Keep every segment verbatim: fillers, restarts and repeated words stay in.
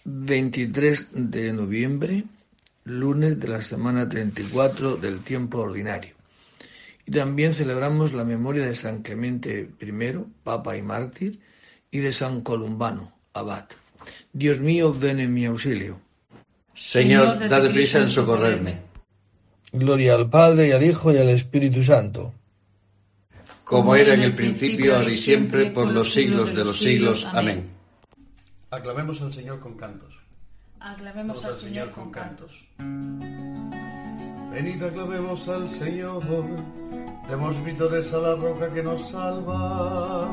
veintitrés de noviembre, lunes de la semana treinta y cuatro del tiempo ordinario. Y también celebramos la memoria de San Clemente primero, Papa y mártir, y de San Columbano, abad. Dios mío, ven en mi auxilio. Señor, dad prisa en socorrerme. Gloria al Padre, y al Hijo, y al Espíritu Santo. Como era en el principio, ahora y siempre, por los siglos de los siglos. Amén. Aclamemos al Señor con cantos. Aclamemos al Señor con cantos. Venid, aclamemos al Señor. Demos vítores a la roca que nos salva.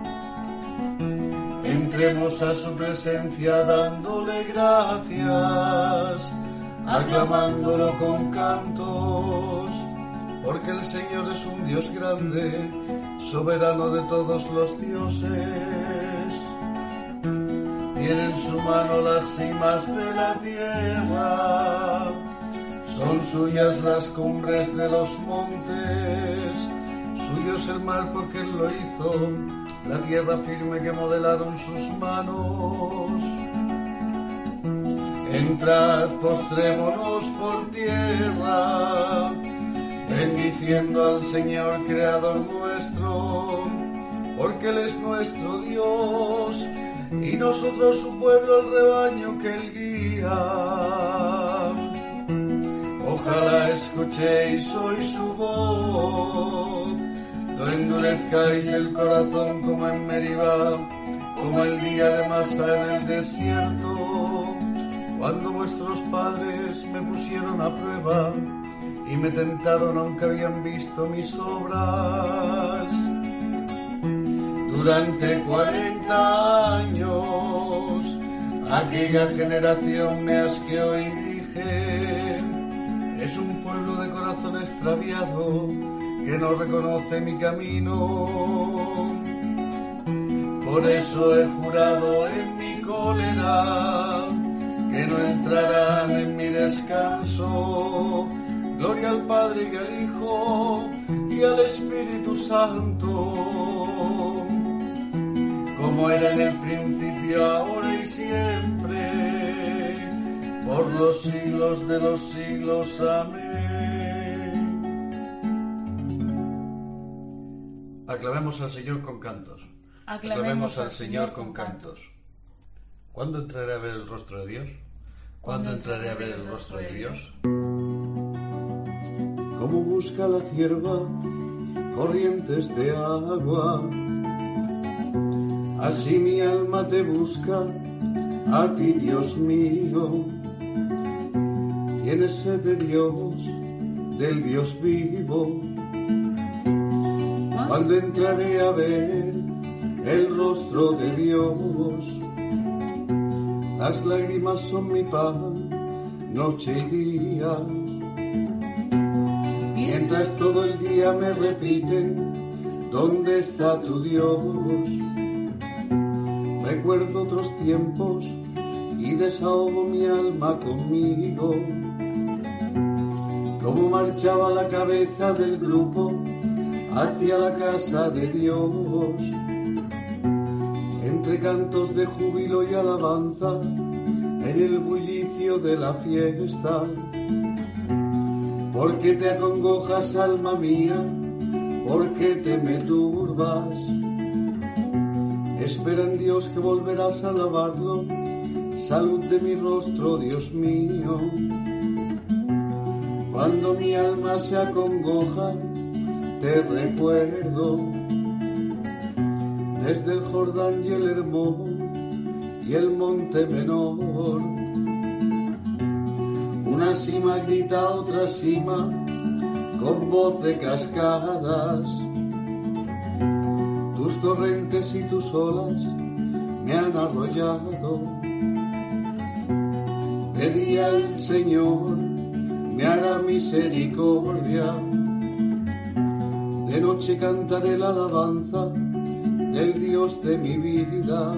Entremos a su presencia dándole gracias, aclamándolo con cantos, porque el Señor es un Dios grande, soberano de todos los dioses. Tiene en su mano las cimas de la tierra, son suyas las cumbres de los montes, suyo es el mar porque Él lo hizo, la tierra firme que modelaron sus manos. Entrad, postrémonos por tierra, bendiciendo al Señor Creador nuestro, porque Él es nuestro Dios, y nosotros su pueblo, el rebaño que Él guía. Ojalá escuchéis hoy su voz, no endurezcáis el corazón como en Meribá, como el día de Masá en el desierto, cuando vuestros padres me pusieron a prueba y me tentaron aunque habían visto mis obras. Durante cuarenta años aquella generación me asqueó y dije: es un pueblo de corazón extraviado que no reconoce mi camino. Por eso he jurado en mi cólera que no entrarán en mi descanso. Gloria al Padre y al Hijo y al Espíritu Santo, como era en el principio, ahora y siempre, por los siglos de los siglos. Amén. Aclamemos al Señor con cantos. Aclamemos al Señor con cantos. ¿Cuándo entraré a ver el rostro de Dios? ¿Cuándo entraré a ver el rostro de Dios? Como busca la cierva corrientes de agua, así mi alma te busca, a ti, Dios mío. Tienes sed de Dios, del Dios vivo. ¿Cuándo entraré a ver el rostro de Dios? Las lágrimas son mi pan, noche y día. Mientras todo el día me repiten: ¿dónde está tu Dios? Recuerdo otros tiempos y desahogo mi alma conmigo. Cómo marchaba la cabeza del grupo hacia la casa de Dios, entre cantos de júbilo y alabanza, en el bullicio de la fiesta. ¿Por qué te acongojas, alma mía? ¿Por qué te me turbas? Espera en Dios que volverás a alabarlo. Salud de mi rostro, Dios mío. Cuando mi alma se acongoja, te recuerdo. Desde el Jordán y el Hermón y el monte menor, una cima grita a otra cima con voz de cascadas. Tus torrentes y tus olas me han arrollado. De día el Señor me hará misericordia, de noche cantaré la alabanza del Dios de mi vida.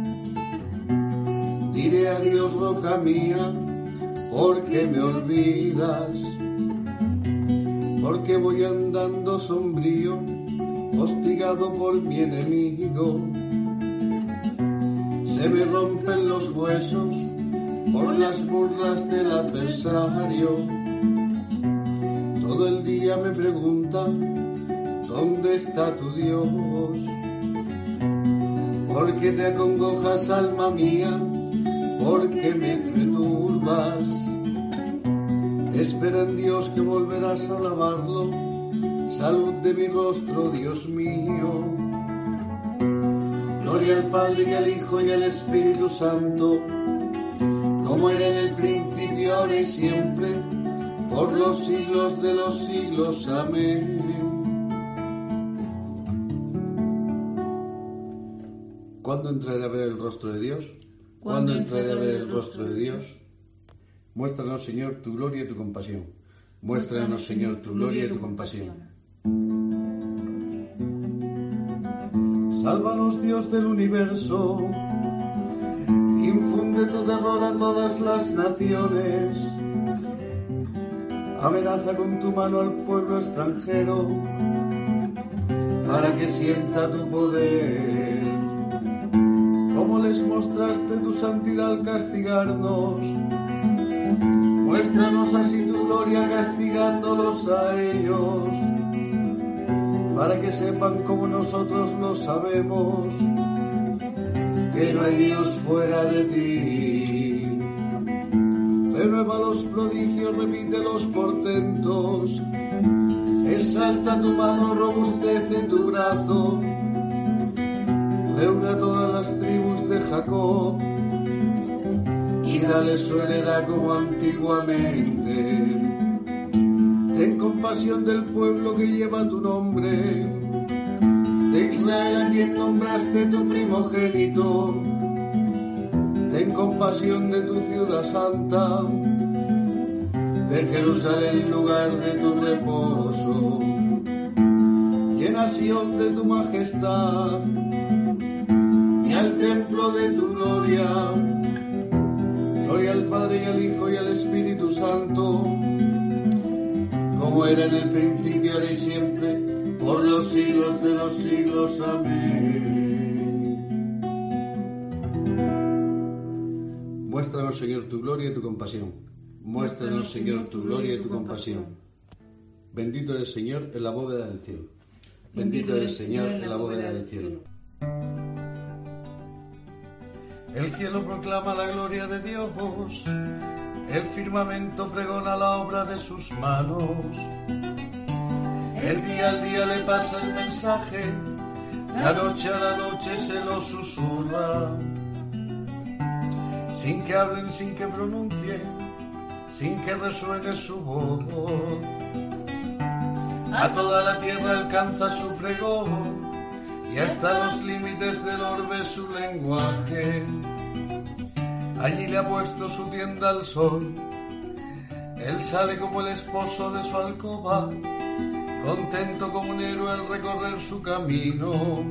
Diré a Dios, roca mía, ¿por qué me olvidas? Porque voy andando sombrío, hostigado por mi enemigo. Se me rompen los huesos por las burlas del adversario. Todo el día me preguntan, ¿dónde está tu Dios? ¿Por qué te acongojas, alma mía? ¿Por qué me perturbas? Espera en Dios que volverás a alabarlo. Salud de mi rostro, Dios mío. Gloria al Padre y al Hijo y al Espíritu Santo, como era en el principio, ahora y siempre, por los siglos de los siglos. Amén. ¿Cuándo entraré a ver el rostro de Dios? ¿Cuándo entraré a ver el rostro de Dios? Muéstranos, Señor, tu gloria y tu compasión. Muéstranos, Señor, tu gloria y tu compasión. Sálvanos, Dios del universo. Infunde tu terror a todas las naciones. Amenaza con tu mano al pueblo extranjero, para que sienta tu poder. Como les mostraste tu santidad al castigarnos, muéstranos así tu gloria castigándolos a ellos, para que sepan como nosotros lo sabemos, que no hay Dios fuera de ti. Renueva los prodigios, repite los portentos, exalta tu mano, robustece tu brazo, reúne a todas las tribus de Jacob y dale su heredad como antiguamente. Ten compasión del pueblo que lleva tu nombre, de Israel a quien nombraste tu primogénito. Ten compasión de tu ciudad santa, de Jerusalén, lugar de tu reposo. Llena Sión de tu majestad y al templo de tu gloria. Gloria al Padre y al Hijo y al Espíritu Santo, como era en el principio, ahora y siempre, por los siglos de los siglos. Amén. Muéstranos, Señor, tu gloria y tu compasión. Muéstranos, Señor, tu gloria y tu compasión. Bendito eres, Señor, en la bóveda del cielo. Bendito eres, Señor, en la bóveda del cielo. El cielo proclama la gloria de Dios, el firmamento pregona la obra de sus manos. El día al día le pasa el mensaje, la noche a la noche se lo susurra. Sin que hablen, sin que pronuncien, sin que resuene su voz. A toda la tierra alcanza su pregón, y hasta los límites del orbe su lenguaje. Allí le ha puesto su tienda al sol, él sale como el esposo de su alcoba, contento como un héroe al recorrer su camino.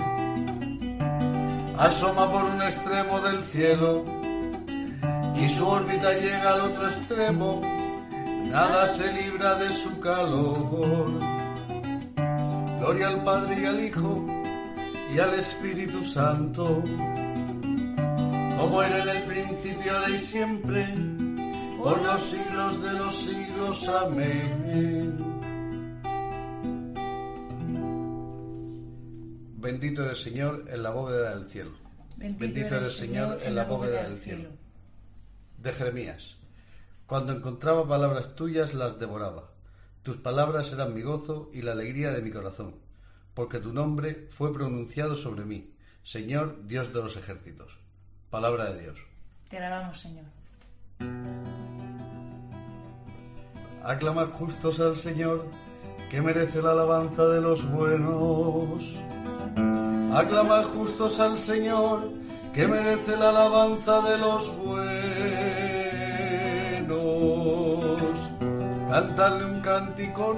Asoma por un extremo del cielo, y su órbita llega al otro extremo, nada se libra de su calor. Gloria al Padre y al Hijo y al Espíritu Santo, como era en el principio, ahora y siempre, por los siglos de los siglos. Amén. Bendito eres, Señor, en la bóveda del cielo. Bendito, Bendito eres, Señor, en la bóveda del cielo. De Jeremías. Cuando encontraba palabras tuyas, las devoraba. Tus palabras eran mi gozo y la alegría de mi corazón, porque tu nombre fue pronunciado sobre mí, Señor, Dios de los ejércitos. Palabra de Dios. Te alabamos, Señor. Aclamad justos al Señor, que merece la alabanza de los buenos. Aclamad justos al Señor, que merece la alabanza de los buenos. Cantadle un cántico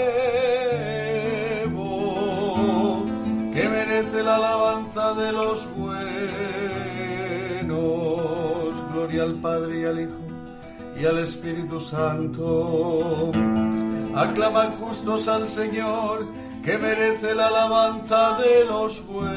nuevo, que merece la alabanza de los buenos. Gloria al Padre y al Hijo y al Espíritu Santo. Aclamad justos al Señor, que merece la alabanza de los buenos.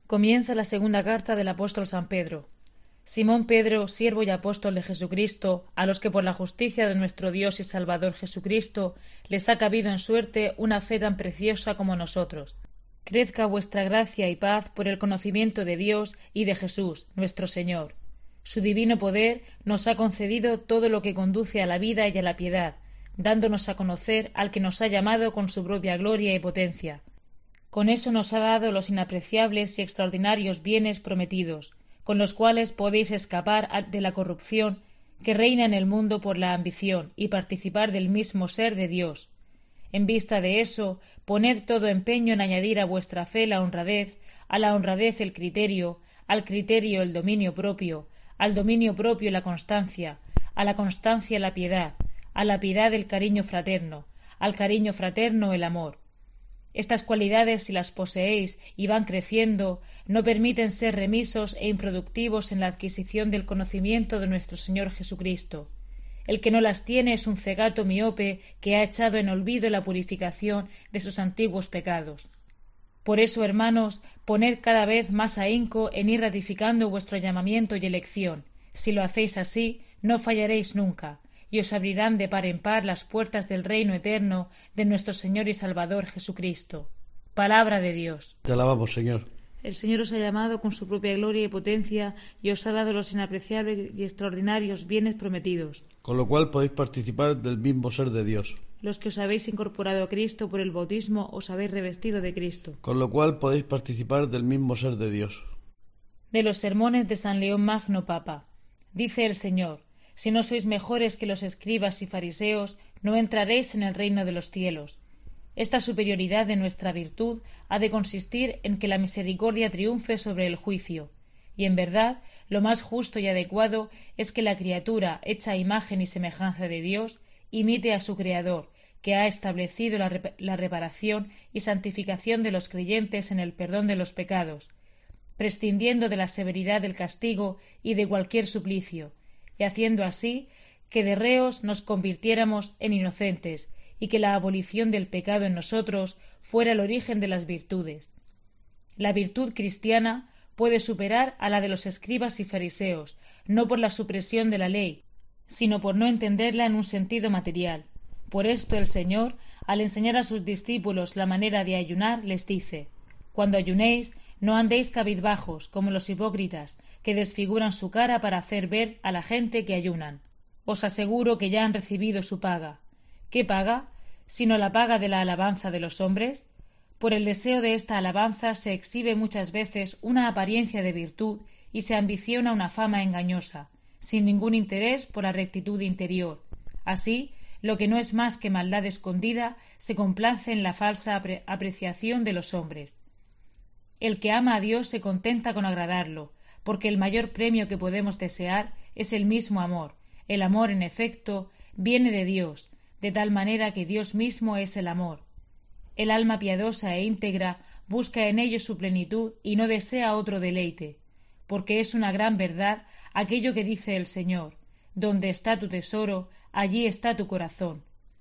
Comienza la segunda carta del apóstol San Pedro. Simón Pedro, siervo y apóstol de Jesucristo, a los que por la justicia de nuestro Dios y Salvador Jesucristo les ha cabido en suerte una fe tan preciosa como nosotros. Crezca vuestra gracia y paz por el conocimiento de Dios y de Jesús, nuestro Señor. Su divino poder nos ha concedido todo lo que conduce a la vida y a la piedad, dándonos a conocer al que nos ha llamado con su propia gloria y potencia. Con eso nos ha dado los inapreciables y extraordinarios bienes prometidos, con los cuales podéis escapar de la corrupción que reina en el mundo por la ambición y participar del mismo ser de Dios. En vista de eso, poned todo empeño en añadir a vuestra fe la honradez, a la honradez el criterio, al criterio el dominio propio, al dominio propio la constancia, a la constancia la piedad, a la piedad el cariño fraterno, al cariño fraterno el amor. Estas cualidades, si las poseéis y van creciendo, no permiten ser remisos e improductivos en la adquisición del conocimiento de nuestro Señor Jesucristo. El que no las tiene es un cegato miope que ha echado en olvido la purificación de sus antiguos pecados. Por eso, hermanos, poned cada vez más ahínco en ir ratificando vuestro llamamiento y elección. Si lo hacéis así, no fallaréis nunca, y os abrirán de par en par las puertas del reino eterno de nuestro Señor y Salvador Jesucristo. Palabra de Dios. Te alabamos, Señor. El Señor os ha llamado con su propia gloria y potencia y os ha dado los inapreciables y extraordinarios bienes prometidos, con lo cual podéis participar del mismo ser de Dios. Los que os habéis incorporado a Cristo por el bautismo os habéis revestido de Cristo, con lo cual podéis participar del mismo ser de Dios. De los sermones de San León Magno Papa. Dice el Señor: si no sois mejores que los escribas y fariseos, no entraréis en el reino de los cielos. Esta superioridad de nuestra virtud ha de consistir en que la misericordia triunfe sobre el juicio, y en verdad lo más justo y adecuado es que la criatura, hecha a imagen y semejanza de Dios, imite a su Creador, que ha establecido la, rep- la reparación y santificación de los creyentes en el perdón de los pecados, prescindiendo de la severidad del castigo y de cualquier suplicio, y haciendo así que de reos nos convirtiéramos en inocentes, y que la abolición del pecado en nosotros fuera el origen de las virtudes. La virtud cristiana puede superar a la de los escribas y fariseos, no por la supresión de la ley, sino por no entenderla en un sentido material. Por esto el Señor, al enseñar a sus discípulos la manera de ayunar, les dice: cuando ayunéis, no andéis cabizbajos, como los hipócritas, que desfiguran su cara para hacer ver a la gente que ayunan. Os aseguro que ya han recibido su paga. ¿Qué paga? ¿Sino la paga de la alabanza de los hombres? Por el deseo de esta alabanza se exhibe muchas veces una apariencia de virtud y se ambiciona una fama engañosa, sin ningún interés por la rectitud interior. Así, lo que no es más que maldad escondida se complace en la falsa apre- apreciación de los hombres. El que ama a Dios se contenta con agradarlo, porque el mayor premio que podemos desear es el mismo amor. El amor, en efecto, viene de Dios, de tal manera que Dios mismo es el amor. El alma piadosa e íntegra busca en ello su plenitud y no desea otro deleite, porque es una gran verdad aquello que dice el Señor: donde está tu tesoro, allí está tu corazón.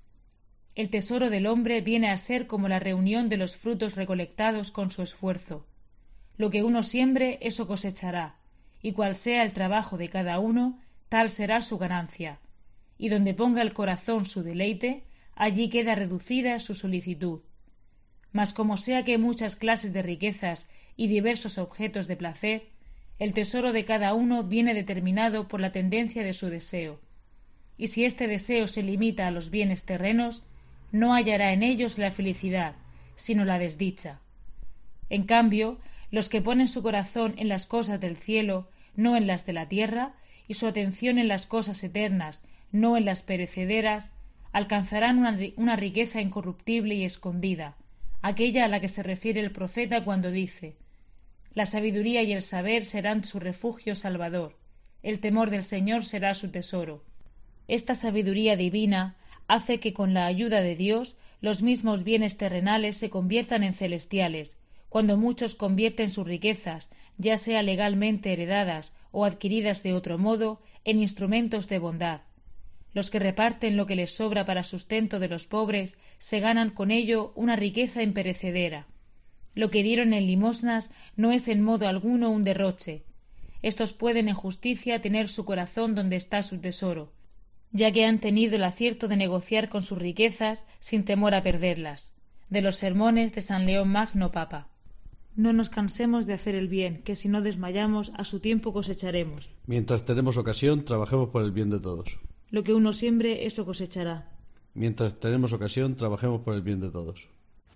El tesoro del hombre viene a ser como la reunión de los frutos recolectados con su esfuerzo. Lo que uno siembre, eso cosechará, y cual sea el trabajo de cada uno, tal será su ganancia. Y donde ponga el corazón su deleite, allí queda reducida su solicitud. Mas como sea que muchas clases de riquezas y diversos objetos de placer, el tesoro de cada uno viene determinado por la tendencia de su deseo. Y si este deseo se limita a los bienes terrenos, no hallará en ellos la felicidad, sino la desdicha. En cambio, los que ponen su corazón en las cosas del cielo, no en las de la tierra, y su atención en las cosas eternas, no en las perecederas, alcanzarán una, una riqueza incorruptible y escondida, aquella a la que se refiere el profeta cuando dice: la sabiduría y el saber serán su refugio salvador, el temor del Señor será su tesoro. Esta sabiduría divina hace que con la ayuda de Dios los mismos bienes terrenales se conviertan en celestiales, cuando muchos convierten sus riquezas, ya sea legalmente heredadas o adquiridas de otro modo, en instrumentos de bondad. Los que reparten lo que les sobra para sustento de los pobres se ganan con ello una riqueza imperecedera. Lo que dieron en limosnas no es en modo alguno un derroche. Estos pueden en justicia tener su corazón donde está su tesoro, ya que han tenido el acierto de negociar con sus riquezas sin temor a perderlas. De los sermones de San León Magno Papa. No nos cansemos de hacer el bien, que si no desmayamos, a su tiempo cosecharemos. Mientras tenemos ocasión, trabajemos por el bien de todos. Lo que uno siembre, eso cosechará. Mientras tenemos ocasión, trabajemos por el bien de todos.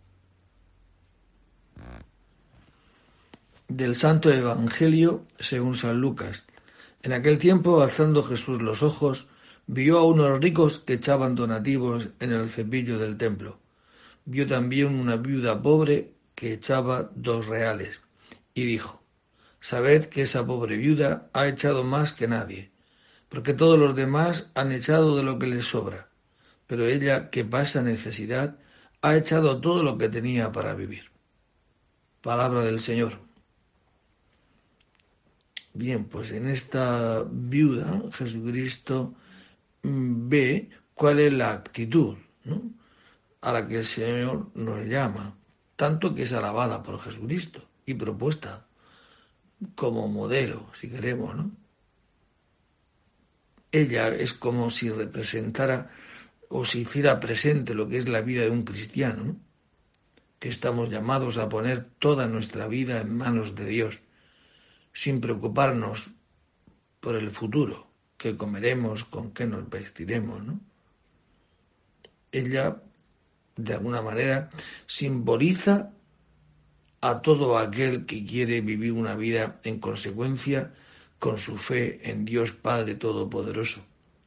Del Santo Evangelio según San Lucas. En aquel tiempo, alzando Jesús los ojos, vio a unos ricos que echaban donativos en el cepillo del templo. Vio también una viuda pobre que echaba dos reales, y dijo: Sabed que esa pobre viuda ha echado más que nadie, porque todos los demás han echado de lo que les sobra, pero ella, que pasa necesidad, ha echado todo lo que tenía para vivir. Palabra del Señor. Bien, pues en esta viuda Jesucristo ve cuál es la actitud, ¿no?, a la que el Señor nos llama, tanto que es alabada por Jesucristo y propuesta como modelo, si queremos, ¿no? Ella es como si representara o se hiciera presente lo que es la vida de un cristiano, ¿no?, que estamos llamados a poner toda nuestra vida en manos de Dios, sin preocuparnos por el futuro, qué comeremos, con qué nos vestiremos, ¿no? Ella, de alguna manera, simboliza a todo aquel que quiere vivir una vida en consecuencia con su fe en Dios Padre Todopoderoso,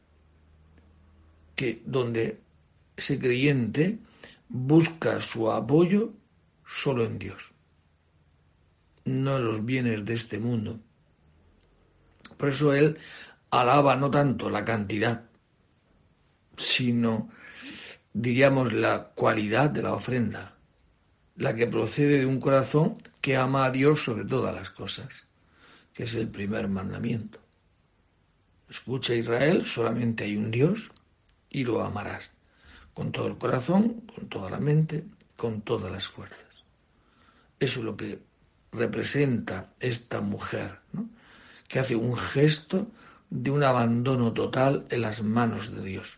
que donde ese creyente busca su apoyo solo en Dios, no en los bienes de este mundo. Por eso él alaba no tanto la cantidad, sino, diríamos, la cualidad de la ofrenda, la que procede de un corazón que ama a Dios sobre todas las cosas, que es el primer mandamiento. Escucha, Israel, solamente hay un Dios y lo amarás con todo el corazón, con toda la mente, con todas las fuerzas. Eso es lo que representa esta mujer, ¿no?, que hace un gesto de un abandono total en las manos de Dios.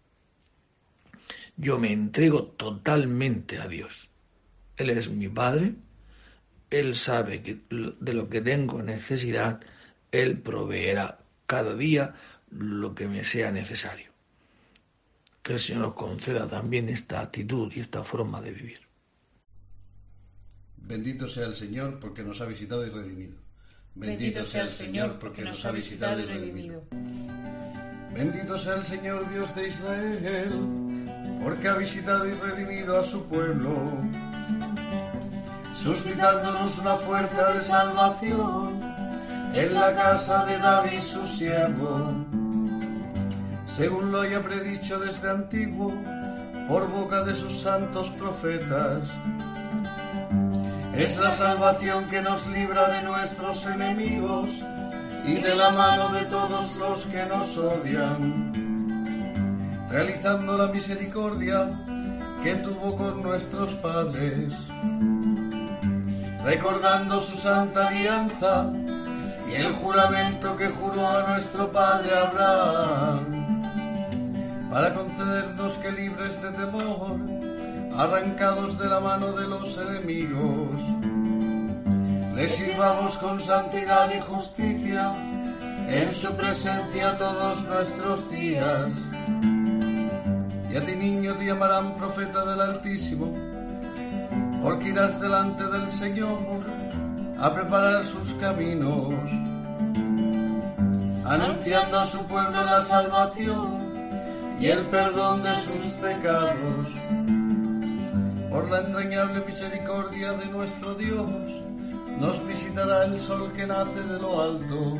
Yo me entrego totalmente a Dios. Él es mi Padre, Él sabe que de lo que tengo necesidad, Él proveerá cada día lo que me sea necesario. Que el Señor nos conceda también esta actitud y esta forma de vivir. Bendito sea el Señor porque nos ha visitado y redimido. Bendito sea el Señor porque nos ha visitado y redimido. Bendito sea el Señor Dios de Israel, porque ha visitado y redimido a su pueblo, suscitándonos una fuerza de salvación en la casa de David su siervo, según lo haya predicho desde antiguo por boca de sus santos profetas. Es la salvación que nos libra de nuestros enemigos y de la mano de todos los que nos odian, realizando la misericordia que tuvo con nuestros padres, recordando su santa alianza y el juramento que juró a nuestro padre Abraham, para concedernos que, libres de temor, arrancados de la mano de los enemigos, les sirvamos con santidad y justicia en su presencia todos nuestros días. Y a ti, niño, te llamarán profeta del Altísimo, porque irás delante del Señor a preparar sus caminos, anunciando a su pueblo la salvación y el perdón de sus pecados. Por la entrañable misericordia de nuestro Dios, nos visitará el sol que nace de lo alto,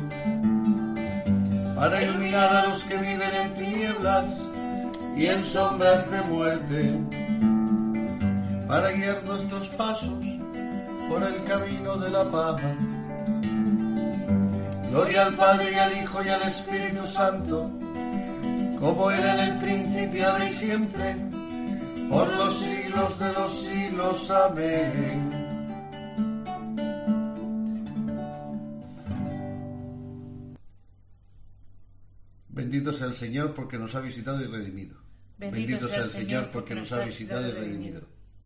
para iluminar a los que viven en tinieblas y en sombras de muerte, para guiar nuestros pasos por el camino de la paz. Gloria al Padre y al Hijo y al Espíritu Santo, como era en el principio, ahora y siempre, por los siglos de los siglos. Amén. Bendito sea el Señor porque nos ha visitado y redimido. Bendito sea el Señor porque nos ha visitado y redimido.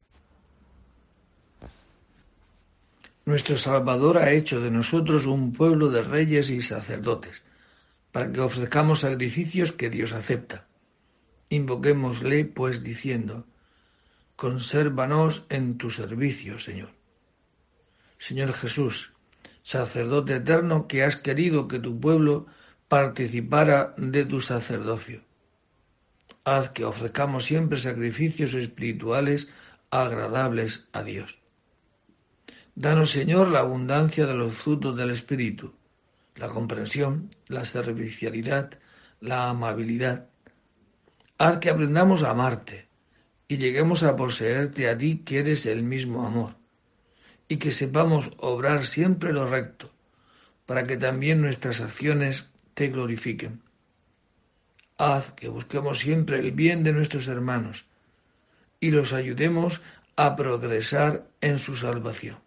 Nuestro Salvador ha hecho de nosotros un pueblo de reyes y sacerdotes, para que ofrezcamos sacrificios que Dios acepta. Invoquémosle, pues, diciendo: consérvanos en tu servicio, Señor. Señor Jesús, sacerdote eterno, que has querido que tu pueblo participara de tu sacerdocio, haz que ofrezcamos siempre sacrificios espirituales agradables a Dios. Danos, Señor, la abundancia de los frutos del Espíritu, la comprensión, la servicialidad, la amabilidad. Haz que aprendamos a amarte y lleguemos a poseerte a ti, que eres el mismo amor, y que sepamos obrar siempre lo recto, para que también nuestras acciones te glorifiquen. Haz que busquemos siempre el bien de nuestros hermanos y los ayudemos a progresar en su salvación.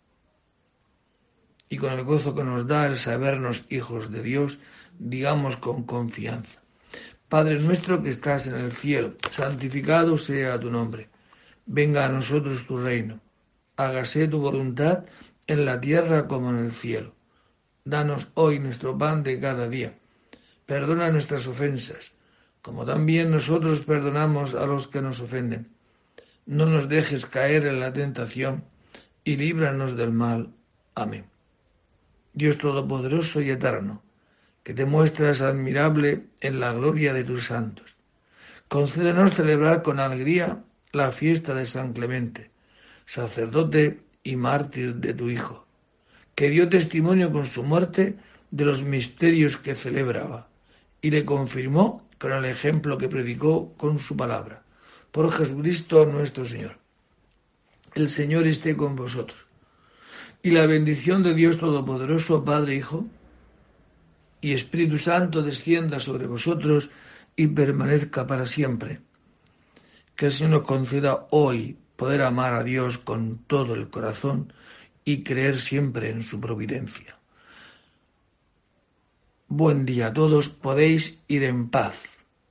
Y con el gozo que nos da el sabernos hijos de Dios, digamos con confianza: Padre nuestro que estás en el cielo, santificado sea tu nombre. Venga a nosotros tu reino. Hágase tu voluntad en la tierra como en el cielo. Danos hoy nuestro pan de cada día. Perdona nuestras ofensas, como también nosotros perdonamos a los que nos ofenden. No nos dejes caer en la tentación y líbranos del mal. Amén. Dios Todopoderoso y Eterno, que te muestras admirable en la gloria de tus santos, concédenos celebrar con alegría la fiesta de San Clemente, sacerdote y mártir de tu Hijo, que dio testimonio con su muerte de los misterios que celebraba, y le confirmó con el ejemplo que predicó con su palabra. Por Jesucristo nuestro Señor. El Señor esté con vosotros. Y la bendición de Dios Todopoderoso, Padre, Hijo y Espíritu Santo descienda sobre vosotros y permanezca para siempre. Que el Señor nos conceda hoy poder amar a Dios con todo el corazón y creer siempre en su providencia. Buen día a todos, podéis ir en paz.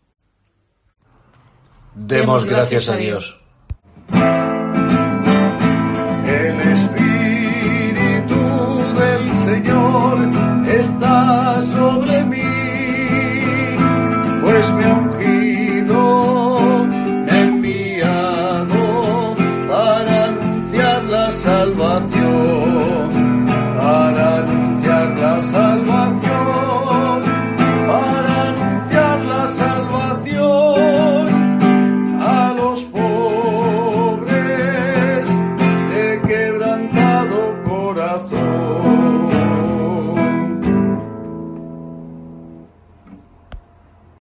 Demos gracias a Dios. El Espíritu del Señor está sobre mí, pues me ha ungido, me ha enviado para anunciar la salvación